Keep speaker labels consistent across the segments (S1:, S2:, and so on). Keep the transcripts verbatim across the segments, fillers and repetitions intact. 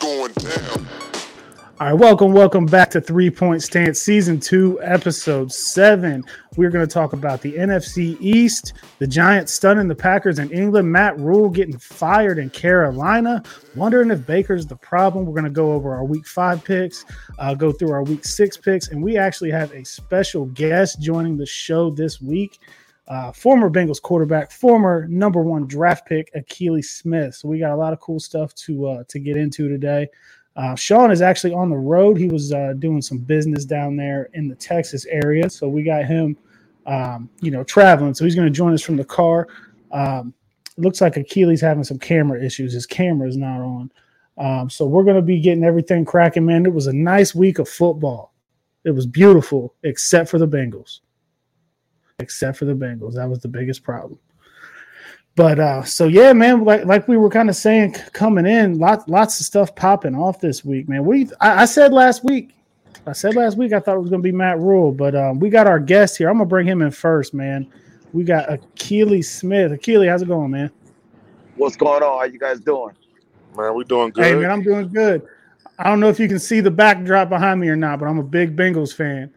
S1: going down.
S2: All right, welcome, welcome back to Three Point Stance, Season two, Episode seven. We're going to talk about the N F C East, the Giants stunning the Packers in England, Matt Rule getting fired in Carolina, wondering if Baker's the problem. We're going to go over our Week five picks, uh, go through our Week six picks, and we actually have a special guest joining the show this week, uh, former Bengals quarterback, former number one draft pick, Akili Smith. So we got a lot of cool stuff to uh, to get into today. Uh, Sean is actually on the road. He was uh, doing some business down there in the Texas area. So we got him, um, you know, traveling. So he's going to join us from the car. Um, looks like Akili's having some camera issues. His camera is not on. Um, so we're going to be getting everything cracking, man. It was a nice week of football. It was beautiful, except for the Bengals. Except for the Bengals. That was the biggest problem. But uh, so yeah, man, like like we were kind of saying coming in, lots lots of stuff popping off this week, man. What do you? I, I said last week, I said last week I thought it was gonna be Matt Rule, but um, we got our guest here. I'm gonna bring him in first, man. We got Akili Smith. Akili, how's it going, man?
S3: What's going on? How you guys doing?
S1: Man, we doing good.
S2: Hey, man, I'm doing good. I don't know if you can see the backdrop behind me or not, but I'm a big Bengals fan.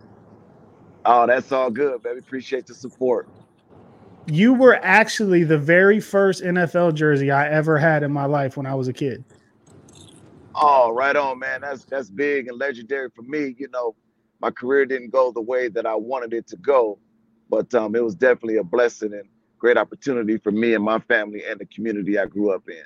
S3: Oh, that's all good, baby. Appreciate the support.
S2: You were actually the very first N F L jersey I ever had in my life when I was a kid.
S3: Oh, right on, man. That's that's big and legendary for me. You know, my career didn't go the way that I wanted it to go, but um, it was definitely a blessing and great opportunity for me and my family and the community I grew up in.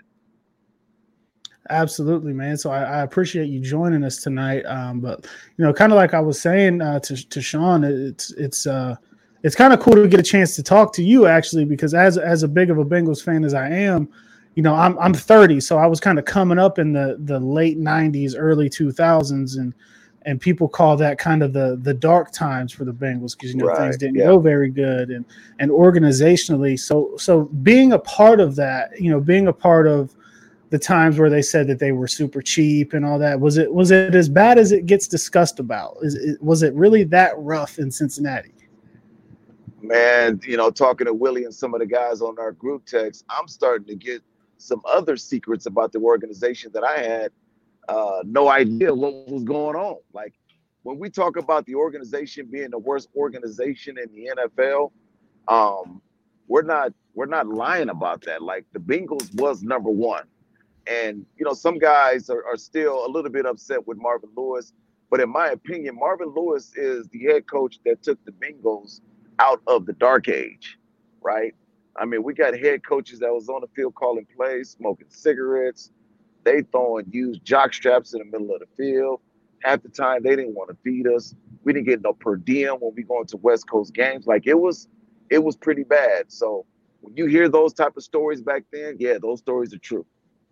S2: Absolutely, man. So I, I appreciate you joining us tonight. Um, but you know, kind of like I was saying uh, to to Sean, it's it's uh, it's kind of cool to get a chance to talk to you actually, because as as a big of a Bengals fan as I am, you know, I'm I'm thirty, so I was kind of coming up in the the late nineties, early two thousands, and and people call that kind of the the dark times for the Bengals because you know
S3: Right,
S2: things didn't
S3: yeah.
S2: go very good and and organizationally. So so being a part of that, you know, being a part of the times where they said that they were super cheap and all that, was it was it as bad as it gets discussed about? Is it, was it really that rough in Cincinnati?
S3: Man, you know, talking to Willie and some of the guys on our group text, I'm starting to get some other secrets about the organization that I had uh, no idea what was going on. Like when we talk about the organization being the worst organization in the N F L, um, we're not we're not lying about that. Like the Bengals was number one. And, you know, some guys are, are still a little bit upset with Marvin Lewis. But in my opinion, Marvin Lewis is the head coach that took the Bengals out of the dark age, right? I mean, we got head coaches that was on the field calling plays, smoking cigarettes. They throwing used jock straps in the middle of the field. Half the time, they didn't want to feed us. We didn't get no per diem when we going to West Coast games. Like, it was it was pretty bad. So when you hear those type of stories back then, yeah, those stories are true.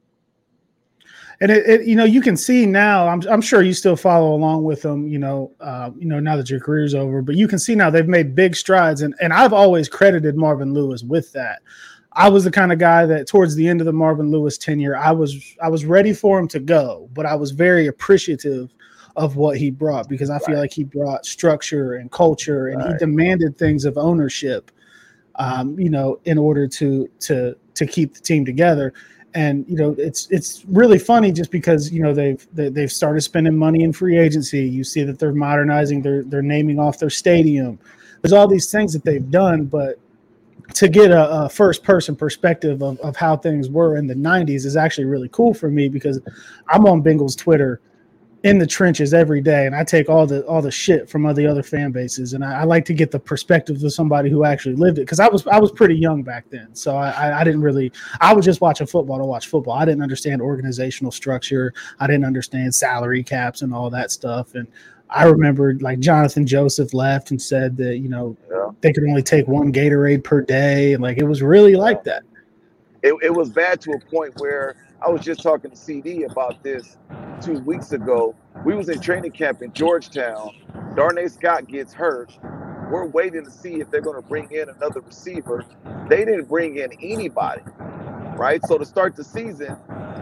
S2: And it, it, you know, you can see now. I'm, I'm sure you still follow along with them. You know, uh, you know, now that your career's over, but you can see now they've made big strides. And and I've always credited Marvin Lewis with that. I was the kind of guy that towards the end of the Marvin Lewis tenure, I was I was ready for him to go, but I was very appreciative of what he brought because I feel
S3: Right.
S2: like he brought structure and culture, and he
S3: Right.
S2: demanded things of ownership. Um, you know, in order to to to keep the team together. And, you know, it's it's really funny just because, you know, they've they, they've started spending money in free agency. You see that they're modernizing, they're, they're naming off their stadium. There's all these things that they've done. But to get a, a first person perspective of, of how things were in the nineties is actually really cool for me because I'm on Bengals Twitter in the trenches every day, and I take all the all the shit from all the other fan bases, and I, I like to get the perspective of somebody who actually lived it because I was I was pretty young back then, so I, I, I didn't really I was just watching football to watch football. I didn't understand organizational structure, I didn't understand salary caps and all that stuff, and I remember like Jonathan Joseph left and said that you know
S3: Yeah.
S2: they could only take one Gatorade per day, and like it was really like that.
S3: It, it was bad to a point where I was just talking to C D about this two weeks ago. We was in training camp in Georgetown. Darnay Scott gets hurt. We're waiting to see if they're going to bring in another receiver. They didn't bring in anybody, right? So to start the season,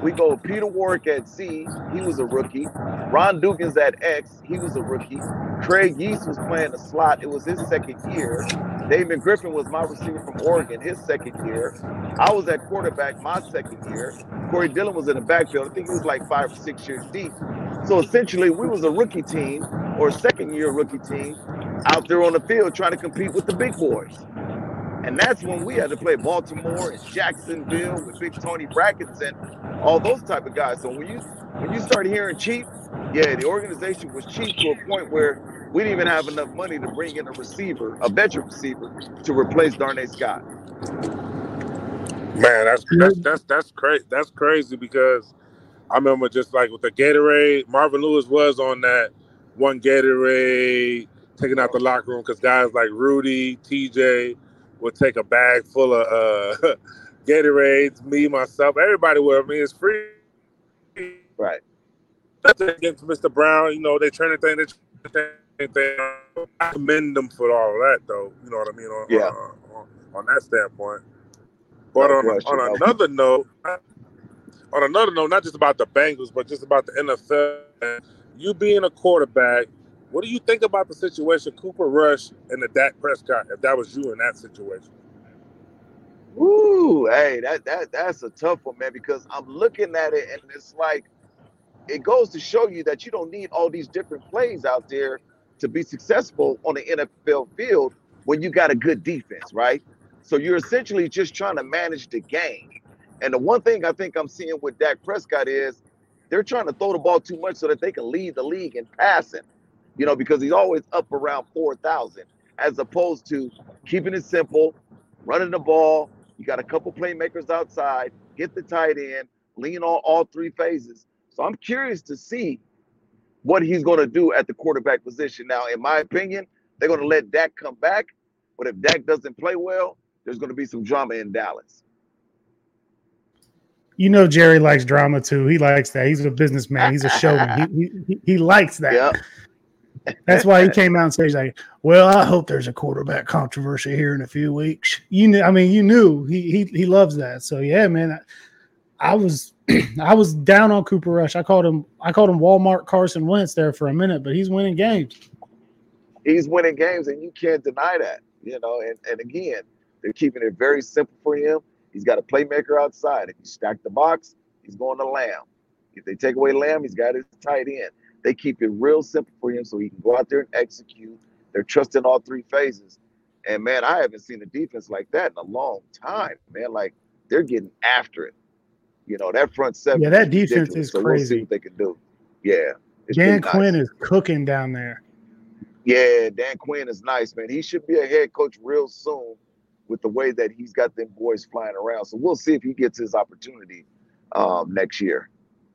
S3: We go Peter Warwick at C. He was a rookie. Ron Dugans at X. He was a rookie. Craig Yeast was playing the slot. It was his second year. Damon Griffin was my receiver from Oregon, his second year. I was at quarterback my second year. Corey Dillon was in the backfield. I think he was like five or six years deep. So essentially, we was a rookie team or a second-year rookie team out there on the field trying to compete with the big boys. And that's when we had to play Baltimore and Jacksonville with Big Tony Brackets and all those type of guys. So when you when you start hearing cheap, yeah, the organization was cheap to a point where we didn't even have enough money to bring in a receiver, a veteran receiver, to replace Darnay Scott.
S1: Man, that's that's that's that's crazy. That's crazy because I remember just like with the Gatorade, Marvin Lewis was on that one Gatorade, taking out the locker room because guys like Rudy, T J would take a bag full of uh, Gatorades. Me, myself, everybody would. I mean, it's free.
S3: Right.
S1: That's against Mister Brown. You know, they turn the thing. They turn the thing. I commend them for all that, though. You know what I mean? On,
S3: yeah.
S1: on, on, on that standpoint. But
S3: no
S1: on,
S3: question,
S1: on
S3: no.
S1: another note, on another note, not just about the Bengals, but just about the N F L, you being a quarterback, what do you think about the situation, Cooper Rush and the Dak Prescott, if that was you in that situation?
S3: Ooh, hey, that that that's a tough one, man, because I'm looking at it and it's like, it goes to show you that you don't need all these different plays out there to be successful on the N F L field when you got a good defense, right? So you're essentially just trying to manage the game. And the one thing I think I'm seeing with Dak Prescott is they're trying to throw the ball too much so that they can lead the league in passing, you know, because he's always up around four thousand, as opposed to keeping it simple, running the ball. You got a couple playmakers outside, get the tight end, lean on all three phases. So I'm curious to see what he's going to do at the quarterback position. Now, in my opinion, they're going to let Dak come back. But if Dak doesn't play well, there's going to be some drama in Dallas.
S2: You know, Jerry likes drama too. He likes that. He's a businessman. He's a showman. He, he, he likes that.
S3: Yep.
S2: That's why he came out and said, he's like, well, I hope there's a quarterback controversy here in a few weeks. You knew, I mean, you knew he he he loves that. So yeah, man, I, I was I was down on Cooper Rush. I called him I called him Walmart Carson Wentz there for a minute, but he's winning games.
S3: He's winning games, and you can't deny that. You know, and, and again, they're keeping it very simple for him. He's got a playmaker outside. If you stack the box, he's going to Lamb. If they take away Lamb, he's got his tight end. They keep it real simple for him so he can go out there and execute. They're trusting all three phases. And, man, I haven't seen a defense like that in a long time, man. Like, they're getting after it. You know, that front seven.
S2: Yeah, that defense
S3: ridiculous.
S2: is
S3: so
S2: crazy.
S3: We'll see what they can do. Yeah.
S2: Dan Quinn nice. is cooking down there.
S3: Yeah, Dan Quinn is nice, man. He should be a head coach real soon with the way that he's got them boys flying around. So we'll see if he gets his opportunity um, next year.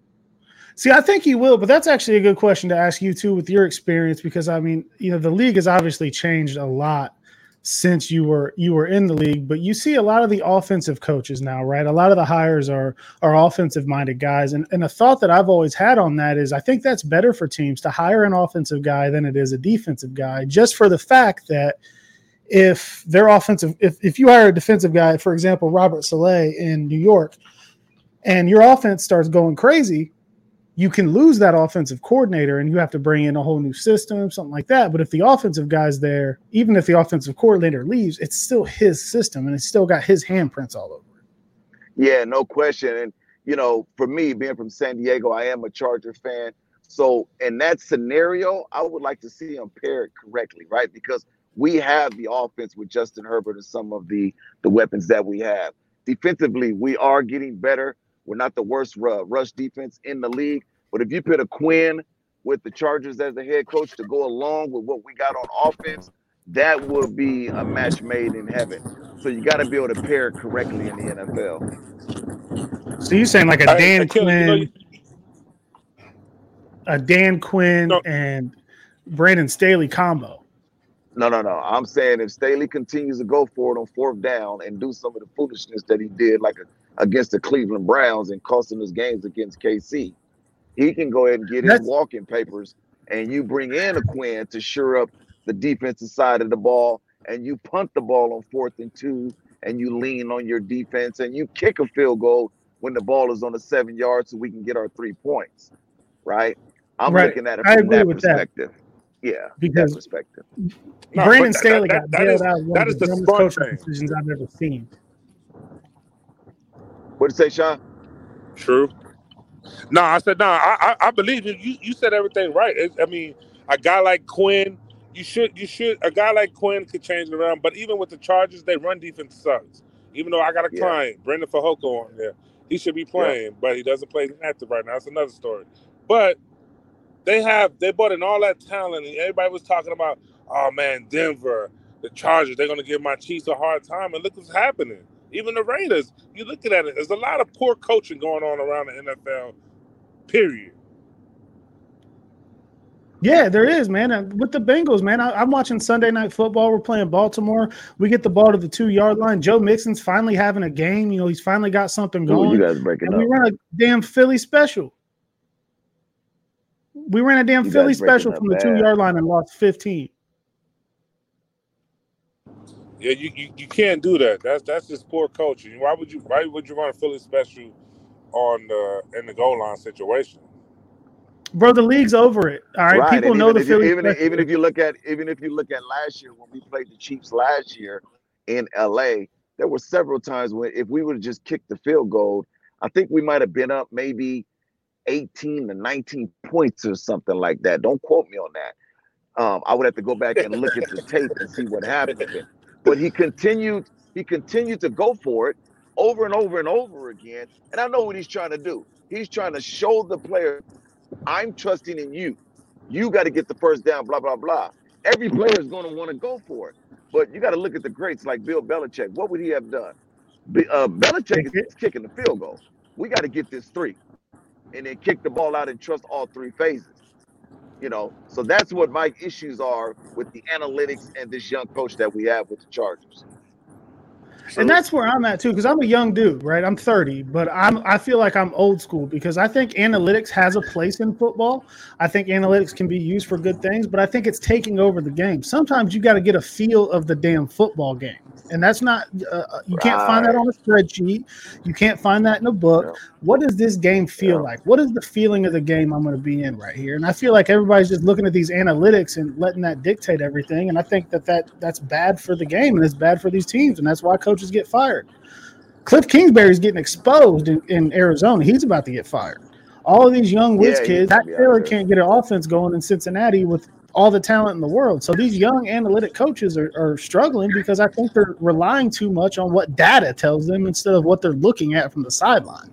S2: See, I think he will, but that's actually a good question to ask you too with your experience, because I mean, you know, the league has obviously changed a lot since you were you were in the league, but you see a lot of the offensive coaches now, right? A lot of the hires are are offensive minded guys. And, and a thought that I've always had on that is I think that's better for teams to hire an offensive guy than it is a defensive guy, just for the fact that if their offensive, if, if you hire a defensive guy, for example, Robert Saleh in New York, and your offense starts going crazy, you can lose that offensive coordinator and you have to bring in a whole new system, something like that. But if the offensive guy's there, even if the offensive coordinator leaves, it's still his system and it's still got his handprints all over it.
S3: Yeah, no question. And, you know, for me, being from San Diego, I am a Charger fan. So in that scenario, I would like to see him pair it correctly, right? Because we have the offense with Justin Herbert and some of the, the weapons that we have. Defensively, we are getting better. We're not the worst uh, rush defense in the league. But if you put a Quinn with the Chargers as the head coach to go along with what we got on offense, that would be a match made in heaven. So you got to be able to pair it correctly in the N F L.
S2: So you're saying like a Dan
S1: I, I
S2: Quinn,
S1: you know,
S2: a Dan Quinn
S1: no.
S2: and Brandon Staley combo?
S3: No, no, no. I'm saying if Staley continues to go for it on fourth down and do some of the foolishness that he did, like a, against the Cleveland Browns and costing us games against K C, he can go ahead and get
S2: That's,
S3: his walking papers, and you bring in a Quinn to shore up the defensive side of the ball, and you punt the ball on fourth and two, and you lean on your defense, and you kick a field goal when the ball is on the seven yards so we can get our three points, right? I'm
S2: Right.
S3: looking at it
S2: I
S3: from
S2: agree
S3: that
S2: with that.
S3: perspective. Yeah,
S2: Because
S3: that perspective.
S1: No,
S2: Brandon
S1: but that-
S2: Staley
S1: that-
S2: got
S1: that
S2: bailed
S1: is-
S2: out of one
S1: that
S2: of
S1: is
S2: the
S1: the
S2: dumbest
S1: smart
S2: coaching
S1: thing.
S2: decisions I've ever seen.
S3: What did you say, Sean?
S1: True. No, I said no. I I, I believe you. you. You said everything right. It, I mean, a guy like Quinn, you should you should a guy like Quinn could change it around. But even with the Chargers, they run defense sucks. Even though I got a
S3: Yeah.
S1: client, Brendan Fajoko on there, he should be playing, but he doesn't play active right now. That's another story. But they have they brought in all that talent, and everybody was talking about, oh man, Denver, the Chargers, they're gonna give my Chiefs a hard time, and look what's happening. Even the Raiders, you looking at it, there's a lot of poor coaching going on around the N F L. Period.
S2: Yeah, there is, man. And with the Bengals, man, I, I'm watching Sunday Night Football. We're playing Baltimore. We get the ball to the two-yard line. Joe Mixon's finally having a game. You know, he's finally got something going.
S3: Ooh, you guys are breaking
S2: and
S3: up.
S2: we run a damn Philly special. We ran a damn
S3: You
S2: Philly
S3: guys breaking
S2: special
S3: up
S2: from the
S3: bad.
S2: two-yard line and lost fifteen.
S1: Yeah, you, you, you can't do that. That's that's just poor coaching. Why would you why would you run a Philly special on the in the goal line situation?
S2: Bro, the league's over it. All right,
S3: Right,
S2: people
S3: and
S2: know
S3: even
S2: the
S3: if you,
S2: Philly
S3: even
S2: special.
S3: even if you look at even if you look at last year when we played the Chiefs last year in L A, there were several times when if we would have just kicked the field goal, I think we might have been up maybe eighteen to nineteen points or something like that. Don't quote me on that. Um, I would have to go back and look at the tape and see what happened. But he continued, he continued to go for it over and over and over again. And I know what he's trying to do. He's trying to show the player, I'm trusting in you. You got to get the first down, blah, blah, blah. Every player is going to want to go for it. But you got to look at the greats like Bill Belichick. What would he have done? Be- Uh, Belichick is kicking the field goal. We got to get this three. And then kick the ball out and trust all three phases. You know, so that's what my issues are with the analytics and this young coach that we have with the Chargers.
S2: And that's where I'm at too, because I'm a young dude, right? I'm thirty, but I'm I feel like I'm old school because I think analytics has a place in football. I think analytics can be used for good things, but I think it's taking over the game. Sometimes you got to get a feel of the damn football game, and that's not uh, you can't find that on a spreadsheet. You can't find that in a book.
S3: Yeah.
S2: What does this game feel
S3: Yeah.
S2: like? What is the feeling of the game I'm going to be in right here? And I feel like everybody's just looking at these analytics and letting that dictate everything. And I think that, that that's bad for the game and it's bad for these teams. And that's why coaches get fired. Cliff Kingsbury's getting exposed in, in Arizona. He's about to get fired. All of these young whiz
S3: Yeah,
S2: kids,
S3: he's
S2: Zach
S3: gonna be out
S2: Taylor
S3: there.
S2: can't get an offense going in Cincinnati with all the talent in the world. So these young analytic coaches are, are struggling because I think they're relying too much on what data tells them instead of what they're looking at from the sideline.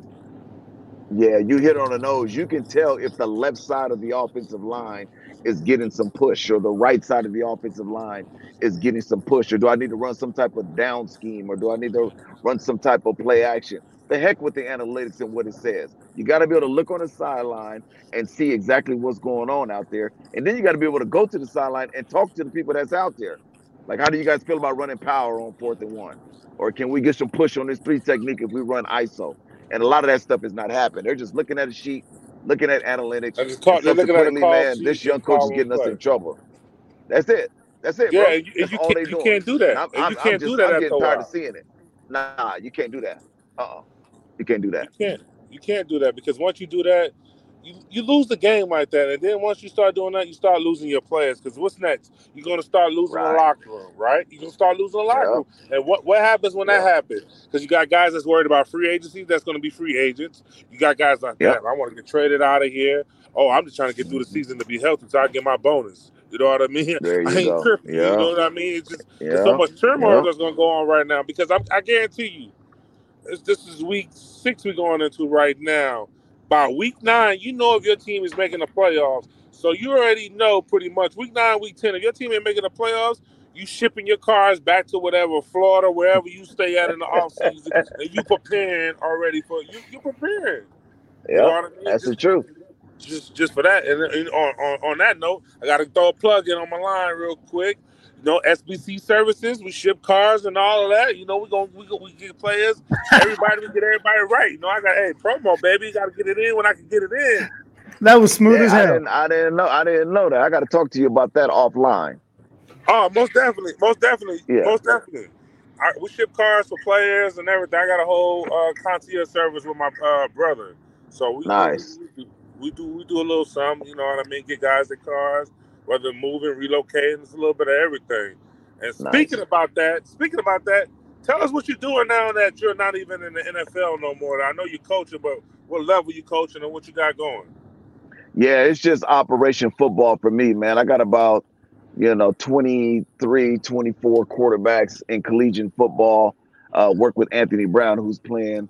S3: Yeah, you hit on the nose. You can tell if the left side of the offensive line is getting some push or the right side of the offensive line is getting some push, or do I need to run some type of down scheme, or do I need to run some type of play action? The heck with the analytics and what it says. You got to be able to look on the sideline and see exactly what's going on out there. And then you got to be able to go to the sideline and talk to the people that's out there. Like, how do you guys feel about running power on fourth and one? Or can we get some push on this three technique if we run I S O? And a lot of that stuff is not happening. They're just looking at a sheet, looking at analytics.
S1: I just call,
S3: And
S1: they're looking at a
S3: subsequently,
S1: call
S3: man,
S1: sheet
S3: this young
S1: and
S3: coach is
S1: calling
S3: getting us
S1: play.
S3: in trouble. That's it. That's it,
S1: Yeah,
S3: bro.
S1: and you, and
S3: That's
S1: you
S3: all
S1: can't
S3: they
S1: you
S3: doing.
S1: can't do
S3: And
S1: that,
S3: I'm,
S1: and
S3: I'm,
S1: you
S3: I'm
S1: can't
S3: just,
S1: do that
S3: I'm
S1: after
S3: getting
S1: a
S3: tired
S1: while.
S3: of seeing it. Nah, you can't do that. Uh-uh. You can't do that.
S1: You can't you can't do that because once you do that, you, you lose the game like that, and then once you start doing that, you start losing your players. Because what's next? You're gonna start losing
S3: Right.
S1: the locker room, right? You're gonna start losing the locker
S3: Yeah.
S1: room, and what what happens when
S3: Yeah.
S1: that happens? Because you got guys that's worried about free agency, that's gonna be free agents. You got guys like,
S3: Yep.
S1: damn, I want to get traded out of here. Oh, I'm just trying to get through the season to be healthy so I get my bonus. You know what I mean?
S3: There you
S1: I ain't
S3: go.
S1: tripping.
S3: Yeah.
S1: You know what I mean? It's just there's
S3: Yeah.
S1: so much turmoil
S3: Yeah.
S1: that's gonna go on right now. Because I'm, I guarantee you, it's, this is week six we're going into right now. By week nine, you know if your team is making the playoffs. So you already know pretty much. Week nine, week ten, if your team ain't making the playoffs, you shipping your cars back to whatever, Florida, wherever you stay at in the offseason, and you preparing already for you. You preparing. You know
S3: Yeah.
S1: what I mean?
S3: That's the
S1: Just,
S3: truth.
S1: just, just for that. And, and on, on on that note, I got to throw a plug in on my line real quick. You know, S B C services, we ship cars and all of that. You know, we gonna we gonna we get players, everybody, we get everybody right. You know, I got hey promo baby, got to get it in when I can get it in.
S2: That was smooth
S3: Yeah,
S2: as
S3: I
S2: hell.
S3: didn't, I didn't know. I didn't know that. I got to talk to you about that offline.
S1: Oh, most definitely, most definitely,
S3: Yeah.
S1: most definitely. I, we ship cars for players and everything. I got a whole uh, concierge service with my uh, brother, so we, we,
S3: Nice.
S1: we, do, we do we do a little something. You know what I mean? Get guys their cars, whether moving, relocating, it's a little bit of everything. And speaking
S3: Nice.
S1: about that, speaking about that, tell us what you're doing now that you're not even in the N F L no more. I know you're coaching, but what level you coaching and what you got going?
S3: Yeah, it's just Operation Football for me, man. I got about, you know, twenty-three, twenty-four quarterbacks in collegiate football. Uh, work with Anthony Brown, who's playing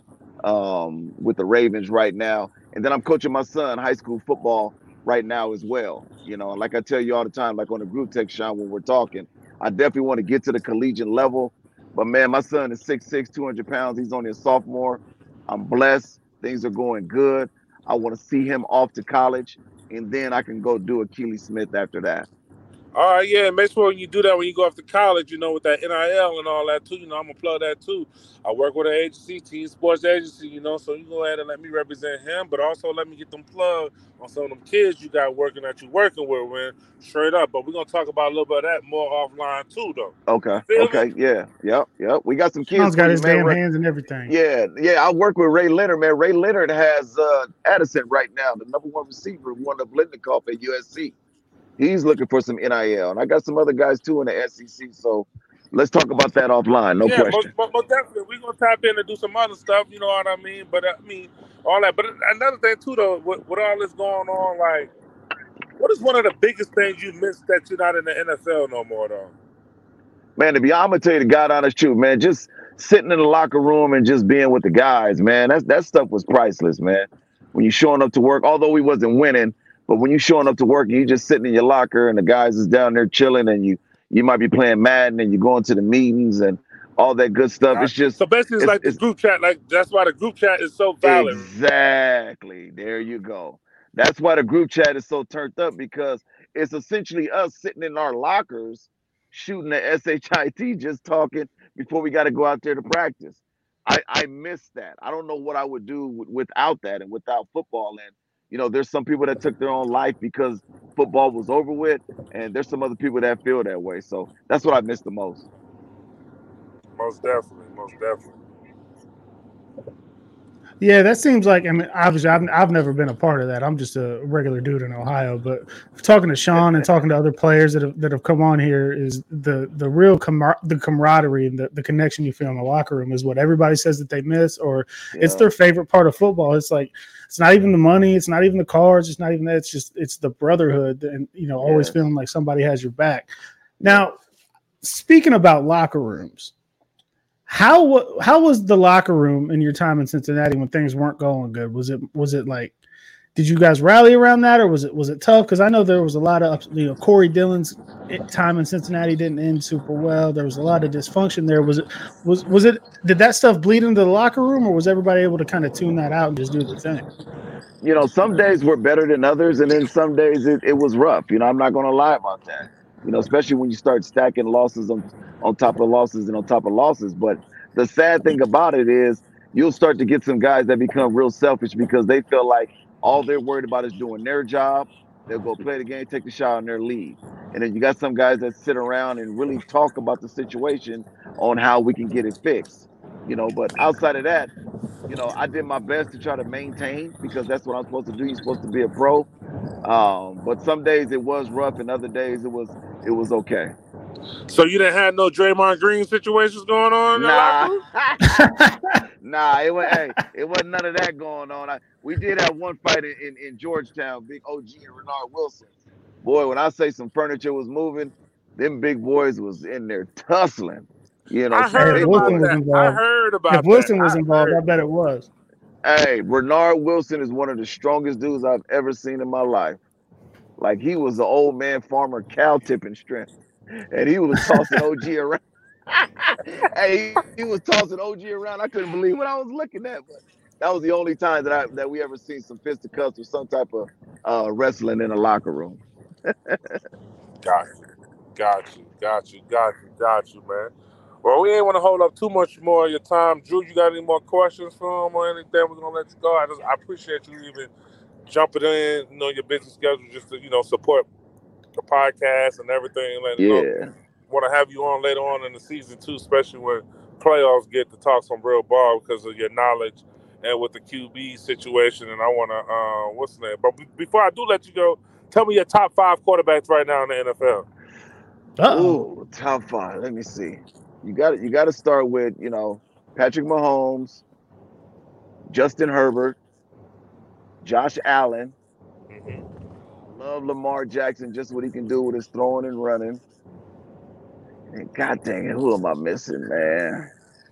S3: um, with the Ravens right now. And then I'm coaching my son high school football right now as well. You know, and like I tell you all the time, like on the group text, Sean, when we're talking, I definitely want to get to the collegiate level. But man, my son is six six, two hundred pounds. He's only a sophomore. I'm blessed. Things are going good. I want to see him off to college, and then I can go do Akili Smith after that.
S1: All right, yeah, make sure when you do that, when you go off to college, you know, with that N I L and all that too, you know, I'm going to plug that too. I work with an agency, Team Sports Agency, you know, so you go ahead and let me represent him, but also let me get them plugged on some of them kids you got working that you're working with, man, straight up. But we're going to talk about a little bit of that more offline too, though.
S3: Okay, okay, me? yeah, yep, yep. We got some kids.
S2: Sean's got his man. damn hands and everything.
S3: Yeah, yeah, I work with Ray Leonard, man. Ray Leonard has uh, Addison right now, the number one receiver, one of Blitnikoff at U S C. He's looking for some N I L, and I got some other guys too in the S E C. So let's talk about that offline. No
S1: yeah,
S3: question.
S1: But, but definitely, we're gonna tap in and do some other stuff. You know what I mean? But I mean, all that. But another thing too, though, with, with all this going on, like, what is one of the biggest things you missed that you're not in the N F L no more, though?
S3: Man, to be, I'm gonna tell you the God honest truth, man. Just sitting in the locker room and just being with the guys, man. That that stuff was priceless, man. When you're showing up to work, although we wasn't winning. But when you're showing up to work and you're just sitting in your locker and the guys is down there chilling and you you might be playing Madden and you're going to the meetings and all that good stuff. It's just
S1: so basically it's, it's like the group chat. Like that's why the group chat is so valid.
S3: Exactly. There you go. That's why the group chat is so turned up, because it's essentially us sitting in our lockers shooting the S H I T, just talking before we got to go out there to practice. I I miss that. I don't know what I would do w- without that and without football. And you know, there's some people that took their own life because football was over with, and there's some other people that feel that way. So that's what I miss the most.
S1: Most definitely, most definitely.
S2: Yeah, that seems like, I mean, obviously, I've, I've never been a part of that. I'm just a regular dude in Ohio. But talking to Sean and talking to other players that have, that have come on here, is the the real com- the camaraderie and the, the connection you feel in the locker room is what everybody says that they miss, or yeah. It's their favorite part of football. It's like, it's not even the money, it's not even the cars, it's not even that. It's just, it's the brotherhood and, you know, always yes. feeling like somebody has your back. Now, speaking about locker rooms, How how was the locker room in your time in Cincinnati when things weren't going good? Was it was it like, did you guys rally around that, or was it was it tough? Because I know there was a lot of, you know, Corey Dillon's time in Cincinnati didn't end super well. There was a lot of dysfunction there. Was it was was it did that stuff bleed into the locker room, or was everybody able to kind of tune that out and just do the thing?
S3: You know, some days were better than others, and then some days it, it was rough. You know, I'm not going to lie about that. You know, especially when you start stacking losses on, on top of losses and on top of losses. But the sad thing about it is you'll start to get some guys that become real selfish because they feel like all they're worried about is doing their job. They'll go play the game, take the shot, and they're leave. And then you got some guys that sit around and really talk about the situation on how we can get it fixed. You know, but outside of that, you know, I did my best to try to maintain, because that's what I'm supposed to do. You're supposed to be a pro. Um, but some days it was rough, and other days it was it was okay.
S1: So you didn't have no Draymond Green situations going on in
S3: nah.
S1: the locker room?
S3: nah, it was hey, it wasn't none of that going on. I, we did have one fight in, in, in Georgetown, Big O G and Renard Wilson. Boy, when I say some furniture was moving, them big boys was in there tussling. You know,
S1: I heard
S3: so
S1: about that. I heard about
S2: that. If Wilson
S1: that.
S2: was
S1: I
S2: involved,
S1: heard.
S2: I bet it was.
S3: Hey, Renard Wilson is one of the strongest dudes I've ever seen in my life. Like, he was the old man farmer cow tipping strength. And he was tossing O G around. hey, he, he was tossing O G around. I couldn't believe what I was looking at. But that was the only time that I that we ever seen some fisticuffs or some type of uh, wrestling in a locker room.
S1: Got you. Got you. Got you. Got you. Got you, man. Well, we ain't want to hold up too much more of your time. Drew, you got any more questions for him or anything? We're going to let you go. I just I appreciate you even jumping in, you know, your busy schedule just to, you know, support the podcast and everything. Letting
S3: yeah.
S1: know. want to have you on later on in the season too, especially when playoffs get to talk some real ball because of your knowledge and with the Q B situation. And I want to, uh, what's the name? But b- before I do let you go, tell me your top five quarterbacks right now in the N F L.
S2: Uh-oh.
S3: Ooh, top five. Let me see. You got you got to start with, you know, Patrick Mahomes, Justin Herbert, Josh Allen.
S1: Mm-hmm.
S3: Love Lamar Jackson, just what he can do with his throwing and running. And God dang it, who am I missing, man?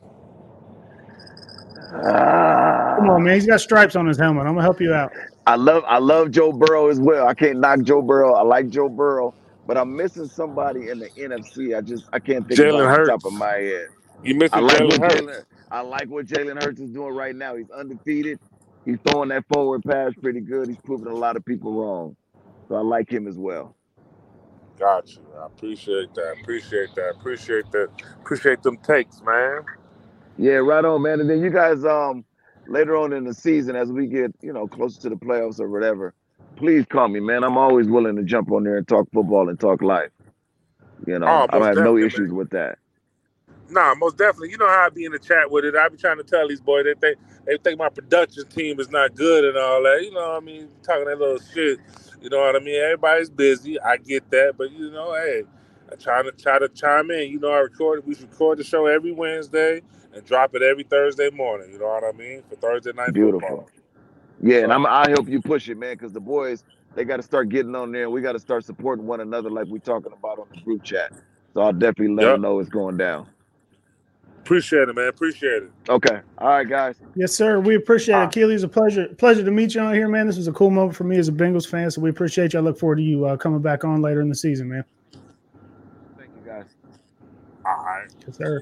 S3: Ah,
S2: Come on, man. He's got stripes on his helmet. I'm gonna help you out.
S3: I love I love Joe Burrow as well. I can't knock Joe Burrow. I like Joe Burrow, but I'm missing somebody in the N F C. I just I can't think of it
S1: Jalen
S3: off the top
S1: Hurts.
S3: of my head.
S1: You
S3: I
S1: missing
S3: like
S1: Jalen
S3: what
S1: Hurts.
S3: Jalen I like what Jalen Hurts is doing right now. He's undefeated. He's throwing that forward pass pretty good. He's proving a lot of people wrong. So I like him as well.
S1: Got you. I appreciate that. Appreciate that. Appreciate that. Appreciate them takes, man.
S3: Yeah, right on, man. And then you guys, um, later on in the season, as we get, you know, closer to the playoffs or whatever, please call me, man. I'm always willing to jump on there and talk football and talk life. You know,
S1: Oh,
S3: I
S1: most
S3: have no
S1: definitely,
S3: issues
S1: man.
S3: with that.
S1: Nah, most definitely. You know how I be in the chat with it. I be trying to tell these boys they think they think my production team is not good and all that. You know what I mean? Talking that little shit. You know what I mean? Everybody's busy. I get that, but you know, hey, I try to try to chime in. You know, I record. We record the show every Wednesday and drop it every Thursday morning. You know what I mean? For Thursday night
S3: Beautiful.
S1: football.
S3: Yeah,
S1: So,
S3: and I'm I help you push it, man, because the boys, they got to start getting on there and we got to start supporting one another like we're talking about on the group chat. So I'll definitely let
S1: yep.
S3: them know it's going down.
S1: Appreciate it, man. Appreciate it.
S3: Okay. All right, guys.
S2: Yes, sir. We appreciate
S1: Ah.
S2: it. Keely, it's a pleasure pleasure to meet you on here, man. This was a cool moment for me as a Bengals fan, so we appreciate you. I look forward to you uh, coming back on later in the season, man.
S3: Thank you, guys.
S1: All right.
S2: Yes, sir.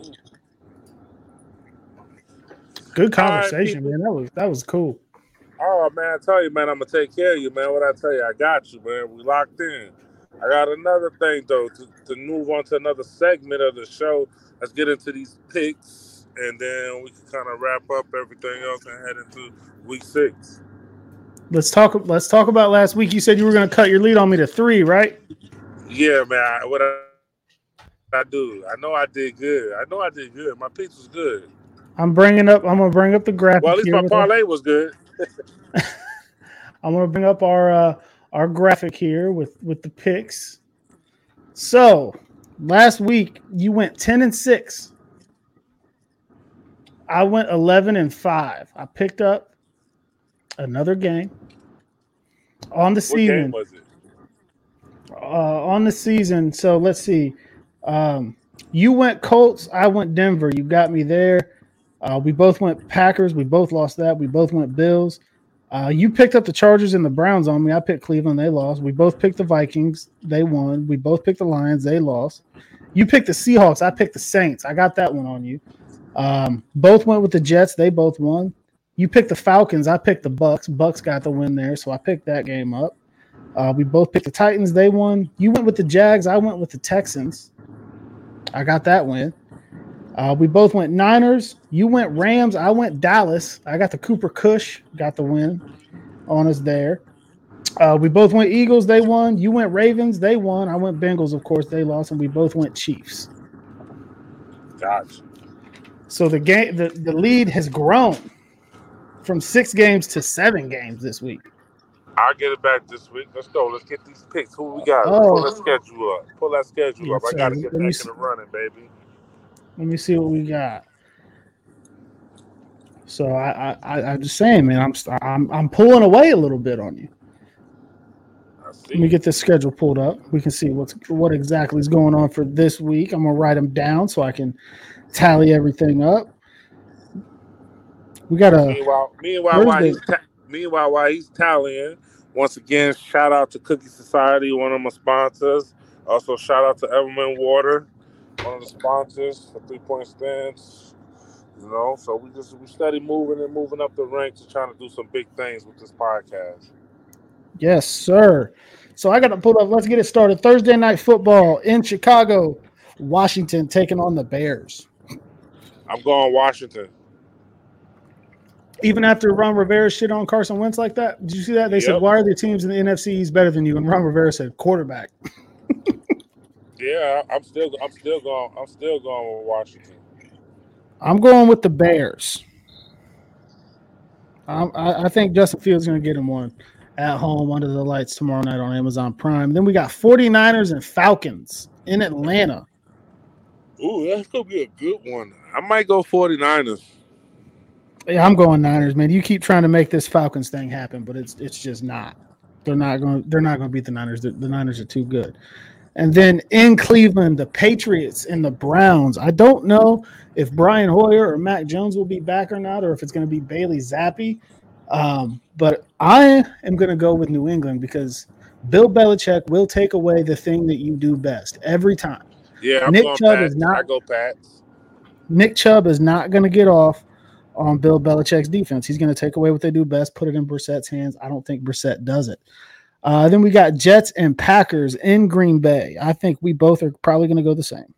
S2: Good
S1: All right,
S2: conversation,
S1: people.
S2: man. That was that was cool.
S1: Oh, man, I tell you, man, I'm going to take care of you, man. What I tell you, I got you, man. We locked in. I got another thing, though, to, to move on to another segment of the show. Let's get into these picks, and then we can kind of wrap up everything else and head into week six.
S2: Let's talk let's talk about last week. You said you were going to cut your lead on me to three, right?
S1: Yeah, man. I, what I, I do, I know I did good. I know I did good. My picks was good.
S2: I'm bringing up I'm going to bring up the graphic
S1: Well, at least
S2: here
S1: my
S2: with
S1: parlay
S2: our,
S1: was good.
S2: I'm going to bring up our uh, our graphic here with with the picks. So, last week you went ten and six. I went eleven and five. I picked up another game on the
S1: What
S2: season.
S1: game was it?
S2: Uh, on the season. So let's see. Um, you went Colts. I went Denver. You got me there. Uh, we both went Packers. We both lost that. We both went Bills. Uh, you picked up the Chargers and the Browns on me. I picked Cleveland. They lost. We both picked the Vikings. They won. We both picked the Lions. They lost. You picked the Seahawks. I picked the Saints. I got that one on you. Um, both went with the Jets. They both won. You picked the Falcons. I picked the Bucks. Bucks got the win there, so I picked that game up. Uh, we both picked the Titans. They won. You went with the Jags. I went with the Texans. I got that win. Uh, we both went Niners. You went Rams. I went Dallas. I got the Cooper Kush. Got the win on us there. Uh, we both went Eagles. They won. You went Ravens. They won. I went Bengals. Of course, they lost. And we both went Chiefs.
S1: Gotcha.
S2: So the game, the, the lead has grown from six games to seven games this week.
S1: I'll get it back this week. Let's go. Let's get these picks. Who we got?
S2: Oh.
S1: Pull that schedule up. Pull that schedule
S2: Yes,
S1: up. I
S2: sir.
S1: got to get
S2: Let me
S1: back
S2: see.
S1: in the running, baby.
S2: Let me see what we got. So I, I, I'm just saying, man, I'm, I'm, I'm pulling away a little bit on you.
S1: I see.
S2: Let me get this schedule pulled up. We can see what's what exactly is going on for this week. I'm gonna write them down so I can tally everything up. We got a
S1: Meanwhile, meanwhile, while
S2: Thursday.
S1: he's ta- meanwhile while he's tallying, once again, shout out to Cookie Society, one of my sponsors. Also, shout out to Everman Water, one of the sponsors for Three Point Stance. You know, so we just we steady moving and moving up the ranks and trying to do some big things with this podcast.
S2: Yes, sir. So I got to pull up. Let's get it started. Thursday night football in Chicago, Washington taking on the Bears.
S1: I'm going Washington.
S2: Even after Ron Rivera shit on Carson Wentz like that, did you see that? They
S1: Yep.
S2: said, "Why are the teams in the N F C East better than you?" And Ron Rivera said, "Quarterback."
S1: Yeah, I'm still, I'm still going, I'm still going with Washington.
S2: I'm going with the Bears. I, I think Justin Fields is going to get him one at home under the lights tomorrow night on Amazon Prime. Then we got 49ers and Falcons in Atlanta.
S1: Ooh, that's going to be a good one. I might go 49ers.
S2: Yeah, I'm going Niners, man. You keep trying to make this Falcons thing happen, but it's it's just not. They're not going. They're not going to beat the Niners. The, the Niners are too good. And then in Cleveland, the Patriots and the Browns. I don't know if Brian Hoyer or Mac Jones will be back or not, or if it's going to be Bailey Zappi. Um, but I am going to go with New England because Bill Belichick will take away the thing that you do best every time.
S1: Yeah, I'm
S2: Nick
S1: going
S2: Chubb
S1: Pats.
S2: is not.
S1: I go Pats.
S2: Nick Chubb is not going to get off on Bill Belichick's defense. He's going to take away what they do best, put it in Brissett's hands. I don't think Brissett does it. Uh, then we got Jets and Packers in Green Bay. I think we both are probably going to go the same.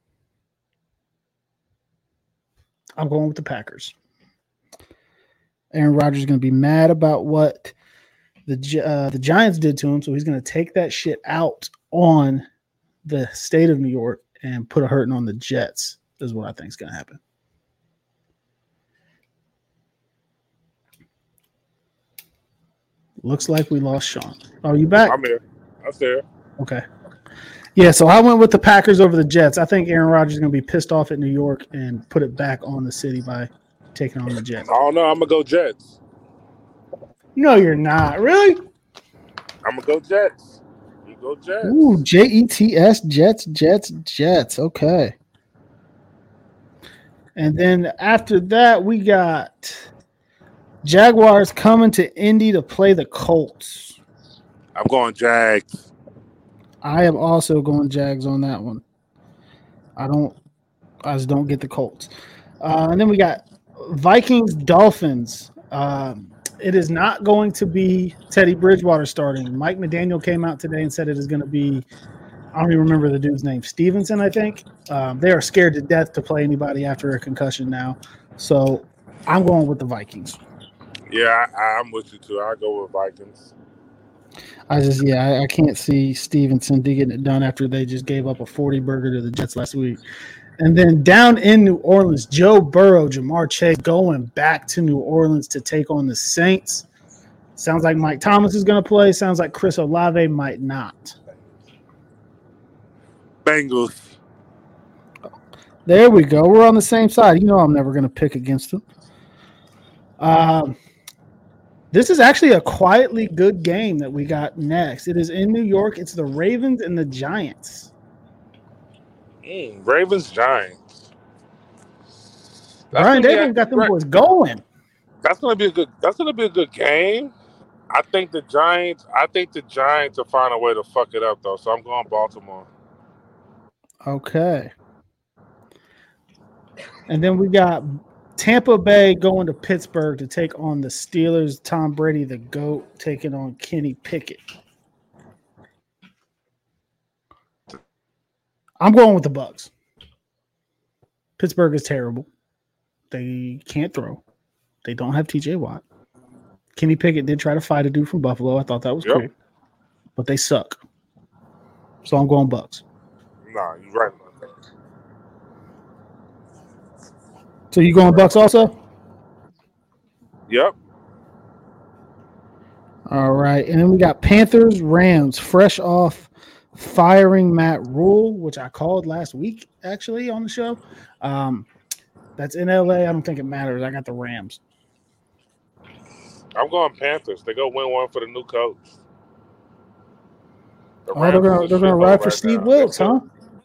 S2: I'm going with the Packers. Aaron Rodgers is going to be mad about what the uh, the Giants did to him, so he's going to take that shit out on the state of New York and put a hurting on the Jets is what I think is going to happen. Looks like we lost Sean. Are you back?
S1: I'm here. I'm there.
S2: Okay. Yeah, so I went with the Packers over the Jets. I think Aaron Rodgers is going to be pissed off at New York and put it back on the city by taking on the Jets.
S1: I don't know. I'm going to go Jets.
S2: No, you're not. Really?
S1: I'm going to go Jets. You go Jets.
S2: Ooh, J E T S, Jets, Jets, Jets. Okay. And then after that, we got Jaguars coming to Indy to play the Colts.
S1: I'm going Jags.
S2: I am also going Jags on that one. I don't, I just don't get the Colts. Uh, and then we got Vikings Dolphins. Um, it is not going to be Teddy Bridgewater starting. Mike McDaniel came out today and said it is going to be, I don't even remember the dude's name, Stevenson, I think. Um, they are scared to death to play anybody after a concussion now. So I'm going with the Vikings.
S1: Yeah, I, I'm with you too. I'll go with Vikings.
S2: I just, yeah, I, I can't see Stevenson getting it done after they just gave up a forty burger to the Jets last week. And then down in New Orleans, Joe Burrow, Jamar Chase going back to New Orleans to take on the Saints. Sounds like Mike Thomas is going to play. Sounds like Chris Olave might not.
S1: Bengals.
S2: There we go. We're on the same side. You know I'm never going to pick against them. Um, this is actually a quietly good game that we got next. It is in New York. It's the Ravens and the Giants.
S1: Mm, Ravens, Giants. That's
S2: Brian
S1: gonna be
S2: Dable
S1: a-
S2: got them
S1: right.
S2: boys going.
S1: That's gonna be a good. That's gonna be a good game. I think the Giants. I think the Giants will find a way to fuck it up though. So I'm going Baltimore.
S2: Okay. And then we got Tampa Bay going to Pittsburgh to take on the Steelers. Tom Brady, the GOAT, taking on Kenny Pickett. I'm going with the Bucs. Pittsburgh is terrible. They can't throw. They don't have T J Watt. Kenny Pickett did try to fight a dude from Buffalo. I thought that was
S1: Yep.
S2: great. But they suck. So I'm going Bucs.
S1: Nah, you're right about that.
S2: So you going Bucs also?
S1: Yep.
S2: All right. And then we got Panthers, Rams, fresh off firing Matt Rule, which I called last week, actually, on the show. Um, that's in L A. I don't think it matters. I got the Rams.
S1: I'm going Panthers. They go win one for the new coach. The
S2: Oh, they're
S1: Rams
S2: going
S1: is a
S2: to
S1: shithole
S2: ride for
S1: right
S2: Steve
S1: now.
S2: Wilkes,
S1: They-
S2: huh?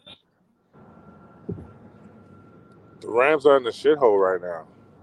S1: The Rams are in the shithole right now.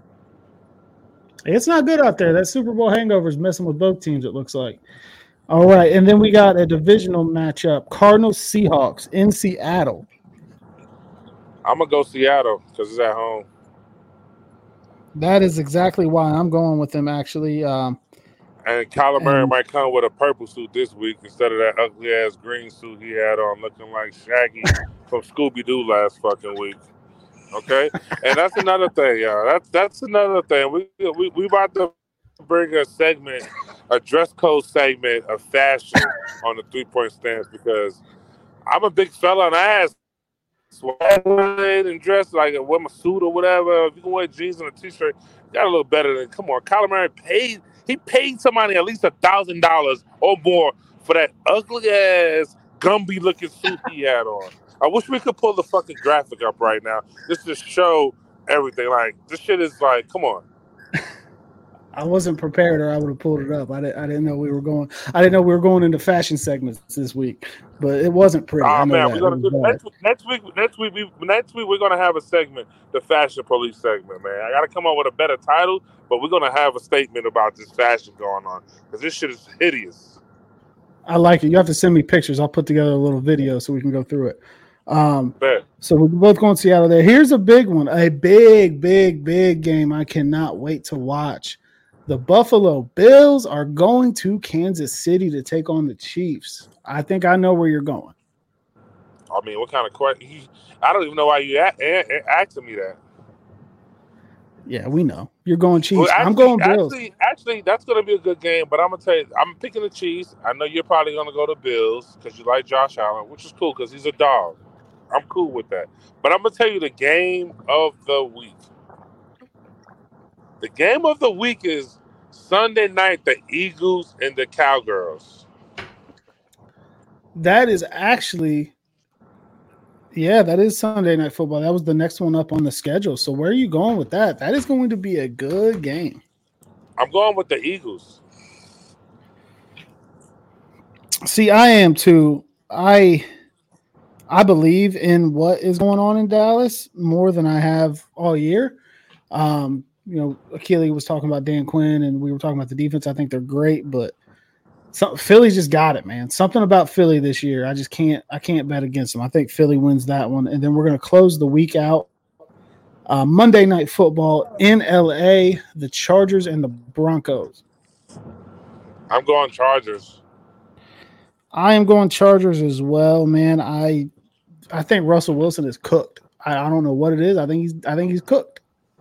S2: It's not good out there. That Super Bowl hangover is messing with both teams, it looks like. All right. And then we got a divisional matchup, Cardinals, Seahawks in Seattle.
S1: I'm gonna go Seattle because it's at home.
S2: That is exactly why I'm going with them, actually. Um,
S1: And Kyler Murray
S2: And-
S1: might come with a purple suit this week instead of that ugly ass green suit he had on, looking like Shaggy from Scooby Doo last fucking week. Okay, and that's another thing, y'all. That's that's another thing. We we we about to bring a segment, a dress code segment of fashion on the three point stance because I'm a big fella, and I ask swag and dress like a wear my suit or whatever. If you can wear jeans and a t-shirt, you got a little better than. Come on, Kyler Murray paid. He paid somebody at least a thousand dollars or more for that ugly ass Gumby looking suit he had on. I wish we could pull the fucking graphic up right now just to show everything. Like this shit is like, come on.
S2: I wasn't prepared, or I would have pulled it up. I didn't. I didn't know we were going. I didn't know we were going into fashion segments this week, but it wasn't pretty.
S1: Oh
S2: I know
S1: man,
S2: that.
S1: we're gonna
S2: It
S1: do
S2: was
S1: next, next week. Next week, we, next week we're gonna have a segment, the Fashion Police segment. Man, I gotta come up with a better title, but we're gonna have a statement about this fashion going on because this shit is hideous.
S2: I like it. You have to send me pictures. I'll put together a little video so we can go through it. Um,
S1: Bet.
S2: So we're both going to Seattle there. Here's a big one, a big, big, big game I cannot wait to watch. The Buffalo Bills are going to Kansas City to take on the Chiefs. I think I know where you're going.
S1: I mean, what kind of question? I don't even know why you a- a- asking me that.
S2: Yeah, we know. You're going Chiefs.
S1: Well, actually,
S2: I'm going Bills.
S1: Actually, actually, that's going to be a good game, but I'm going to tell you, I'm picking the Chiefs. I know you're probably going to go to Bills because you like Josh Allen, which is cool because he's a dog. I'm cool with that. But I'm going to tell you the game of the week. The game of the week is Sunday night, the Eagles and the Cowgirls.
S2: That is actually, yeah, that is Sunday Night Football. That was the next one up on the schedule. So where are you going with that? That is going to be a good game.
S1: I'm going with the Eagles.
S2: See, I am too. I I believe in what is going on in Dallas more than I have all year. Um, you know, Akili was talking about Dan Quinn, and we were talking about the defense. I think they're great, but some, Philly's just got it, man. Something about Philly this year, I just can't. I can't bet against them. I think Philly wins that one, and then we're going to close the week out. Uh, Monday Night Football in L A, the Chargers and the Broncos.
S1: I'm going Chargers.
S2: I am going Chargers as well, man. I I think Russell Wilson is cooked. I, I don't know what it is. I think he's I think he's cooked.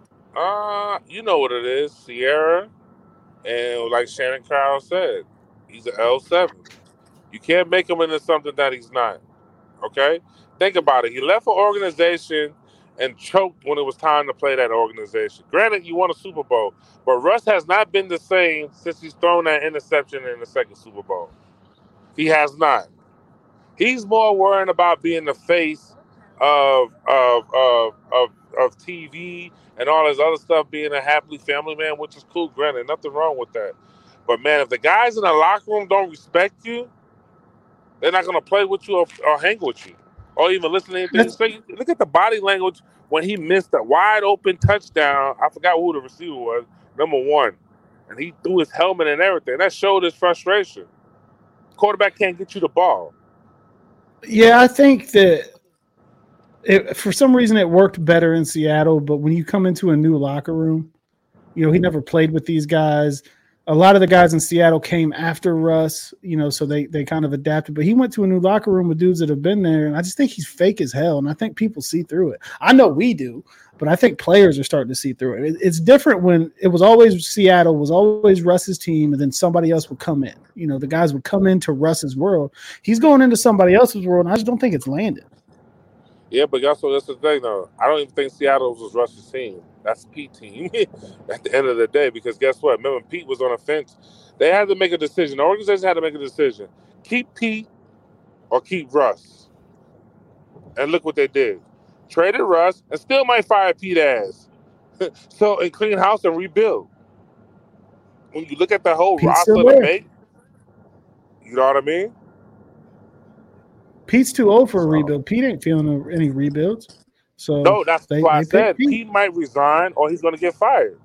S1: Uh, you know what it is, Sierra, and like Shannon Crown said, he's an L seven. You can't make him into something that he's not. Okay, think about it. He left an organization and choked when it was time to play that organization. Granted, you won a Super Bowl, but Russ has not been the same since he's thrown that interception in the second Super Bowl. He has not. He's more worrying about being the face of of of of, of T V and all this other stuff, being a happy family man, which is cool. Granted, nothing wrong with that. But man, if the guys in the locker room don't respect you, they're not gonna play with you or, or hang with you, or even listen to anything you say. Look at the body language when he missed a wide open touchdown. I forgot who the receiver was, number one, and he threw his helmet and everything. That showed his frustration. Quarterback can't get you the ball.
S2: Yeah, I think that it, for some reason it worked better in Seattle, but when you come into a new locker room, you know, he never played with these guys. A lot of the guys in Seattle came after Russ, you know, so they they kind of adapted. But he went to a new locker room with dudes that have been there, and I just think he's fake as hell, and I think people see through it. I know we do, but I think players are starting to see through it. it it's different when it was always Seattle, was always Russ's team, and then somebody else would come in. You know, the guys would come into Russ's world. He's going into somebody else's world, and I just don't think it's landed.
S1: Yeah, but also that's the thing, though. I don't even think Seattle was Russ's team. That's Pete's team at the end of the day, because guess what? Remember, Pete was on a fence. They had to make a decision. The organization had to make a decision. Keep Pete or keep Russ. And look what they did. Traded Russ and still might fire Pete ass. So, and clean house and rebuild. When you look at the whole
S2: Pete's
S1: roster
S2: still
S1: to
S2: there.
S1: make, you know what I mean?
S2: Pete's too old for a
S1: So-
S2: rebuild. Pete ain't feeling any rebuilds. So
S1: No, that's
S2: they,
S1: why I
S2: they
S1: said
S2: picked Pete.
S1: Pete might resign or he's going to get fired.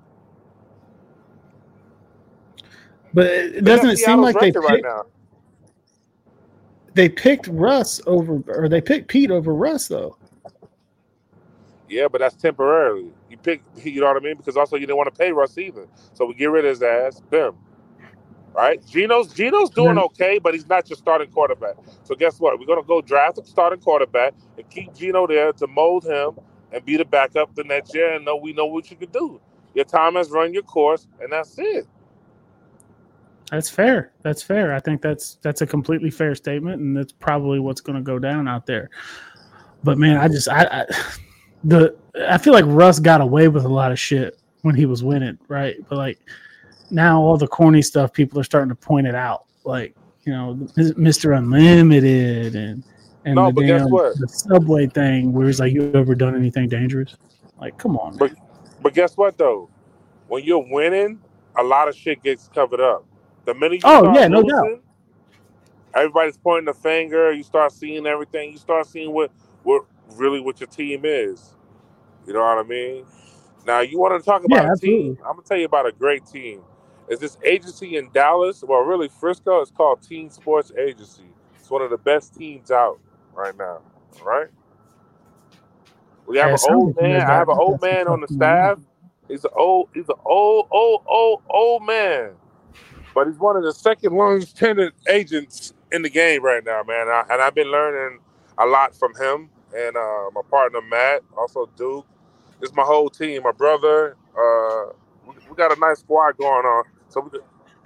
S2: But it-
S1: Look
S2: doesn't
S1: at
S2: it seem
S1: Seattle's
S2: like they
S1: record right
S2: picked,
S1: now?
S2: they picked Russ over, or they picked Pete over Russ though?
S1: Yeah, but that's temporarily. You pick, you know what I mean? Because also you didn't want to pay Russ either. So we get rid of his ass. Boom. Right? Gino's Gino's doing
S2: Then-
S1: okay, but he's not your starting quarterback. So guess what? We're gonna go draft a starting quarterback and keep Gino there to mold him and be the backup the next year, and know we know what you can do. Your time has run your course, and that's it.
S2: That's fair. That's fair. I think that's that's a completely fair statement, and that's probably what's going to go down out there. But man, I just I, I the I feel like Russ got away with a lot of shit when he was winning, right? But like now, all the corny stuff, people are starting to point it out, like you know, Mister Unlimited and and
S1: No,
S2: the
S1: but guess
S2: damn
S1: what?
S2: the Subway thing, where it's like, you ever done anything dangerous? Like, come on, man.
S1: But but guess what though? When you're winning, a lot of shit gets covered up. The minute you
S2: Oh,
S1: start
S2: yeah, no
S1: losing,
S2: doubt.
S1: everybody's pointing the finger. You start seeing everything. You start seeing what what really what your team is. You know what I mean? Now you want to talk about
S2: Yeah,
S1: a
S2: absolutely.
S1: team? I'm gonna tell you about a great team. It's this agency in Dallas, well, really Frisco. It's called Team Sports Agency. It's one of the best teams out right now. All right. We
S2: Yeah,
S1: have
S2: it
S1: an
S2: sounds
S1: old
S2: like you
S1: man.
S2: guys
S1: I
S2: got,
S1: have an
S2: got
S1: old
S2: some
S1: man
S2: stuff
S1: on the
S2: going on.
S1: staff. He's an old. He's an old, old, old, old, old man. But he's one of the second longest tenured agents in the game right now, man. I, and I've been learning a lot from him and uh, my partner Matt, also Duke. It's my whole team, my brother. Uh, we, we got a nice squad going on. So we,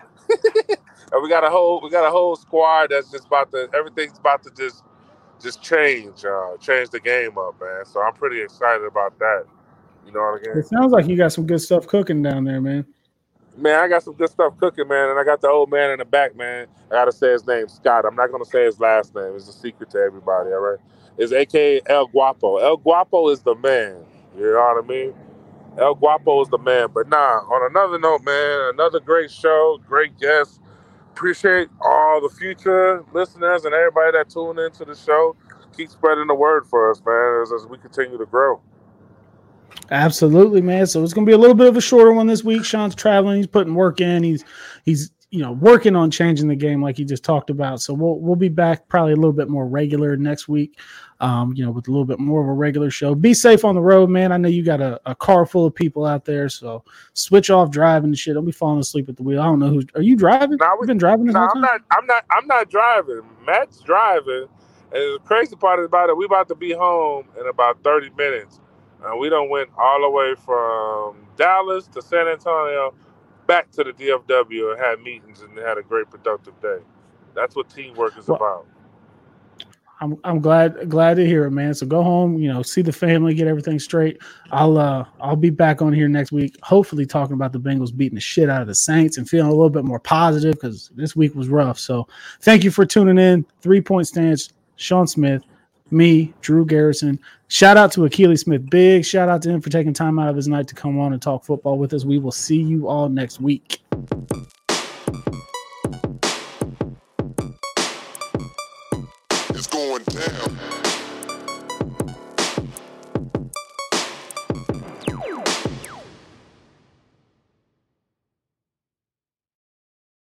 S1: and we got a whole we got a whole squad that's just about to everything's about to just just change, uh, change the game up, man. So I'm pretty excited about that. You know what I mean?
S2: It sounds like you got some good stuff cooking down there, man.
S1: Man, I got some good stuff cooking, man, and I got the old man in the back, man. I gotta say his name, Scott. I'm not gonna say his last name. It's a secret to everybody, all right? It's A K A El Guapo. El Guapo is the man. You know what I mean? El Guapo is the man. But nah, on another note, man, another great show, great guest. Appreciate all the future listeners and everybody that tuned into the show. Keep spreading the word for us, man, as, as we continue to grow.
S2: Absolutely, man. So it's going to be a little bit of a shorter one this week. Sean's traveling. He's putting work in. He's he's you know working on changing the game like he just talked about. So we'll we'll be back probably a little bit more regular next week. Um, you know, with a little bit more of a regular show. Be safe on the road, man. I know you got a, a car full of people out there, so switch off driving and shit. Don't be falling asleep at the wheel. I don't know who. Are you driving?
S1: Nah,
S2: You've been driving this
S1: nah,
S2: whole
S1: I'm
S2: time?
S1: not. I'm not. I'm not driving. Matt's driving. And the crazy part about it, we about to be home in about thirty minutes. And we done went all the way from Dallas to San Antonio, back to the D F W, and had meetings and had a great productive day. That's what teamwork is
S2: Well,
S1: about.
S2: I'm I'm glad glad to hear it, man. So go home, you know, see the family, get everything straight. I'll uh I'll be back on here next week, hopefully talking about the Bengals beating the shit out of the Saints and feeling a little bit more positive because this week was rough. So thank you for tuning in. Three Point Stance, Sean Smith, me, Drew Garrison. Shout out to Akili Smith. Big shout out to him for taking time out of his night to come on and talk football with us. We will see you all next week.
S4: It's going down.